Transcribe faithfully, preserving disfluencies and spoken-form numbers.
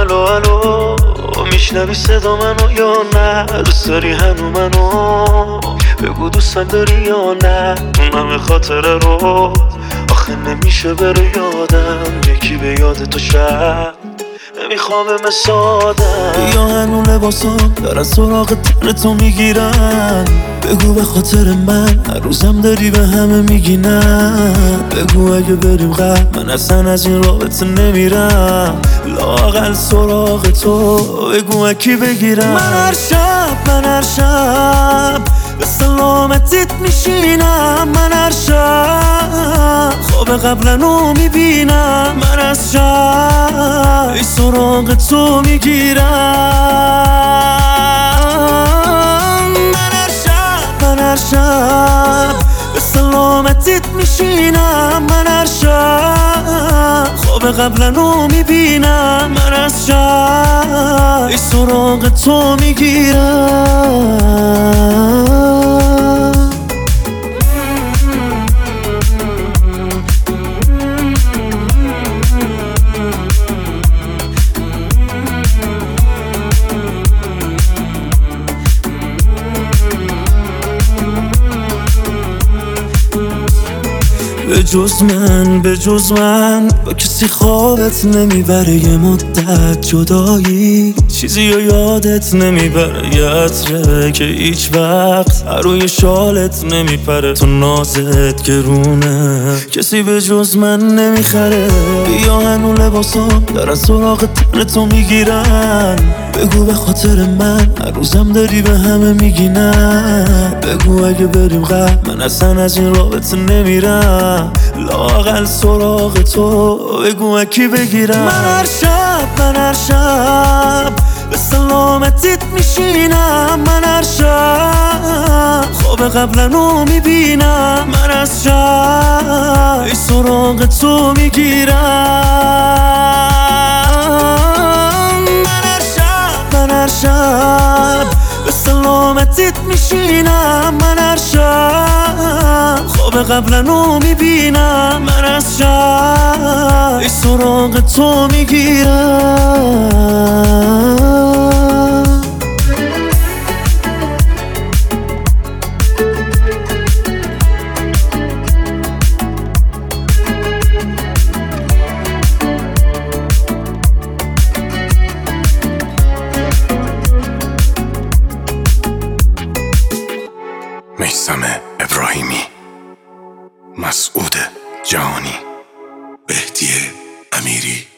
الو الو میشنوی صدا منو یا نه؟ دوست داری هنو منو؟ بگو دوستم داری یا نه؟ اون همه خاطره رو آخه نمیشه بره یادم، یکی به یاد تو شب نمیخوام مسادم. یا هنو لباسام دارن سراغ تن تو میگیرن، بگو به خاطر من هر روزم داری به همه میگی نه. بگو اگه بریم غرب من اصلا از این رابطه نمیرم، لااقل سراغ تو بگو اکی بگیرم. من هر شب من هر شب به سلامتیت میشینم، من هر شب خواب قبلنو میبینم، من از شب ای سراغ تو میگیرم. من هر شب من هر شب به سلامتیت میشینم، من هر شب خواب قبلنو میبینم، من از شب ای سراغ تو میگیرم. به جز من به جز من با کسی خوابت نمیبره، یه مدت جدایی چیزی رو یادت نمیبره، یه عطره که هیچ وقت روی شالت نمیپره، تو نازت گرونه کسی به جز من نمیخره. بیا هنو لباسام دارن سراغ تن تو میگیرن، بگو به خاطر من هر روزم داری به همه میگی نه. بگو اگه بریم غرب من اصلا از این رابطه نمیرم، لااقل سراغ تو بگو اکی بگیرم. من هر شب من هر شب به سلامتیت میشینم، من هر شب خواب قبلنو میبینم، من از شب ای سراغ تو میگیرم. من هر شب به سلامتیت میشینم، من هر شب خواب قبلنو میبینم، من از شب ای سراغ تو میگیرم. میثم ابراهیمی، مسعود جهانی، بهدی امیری.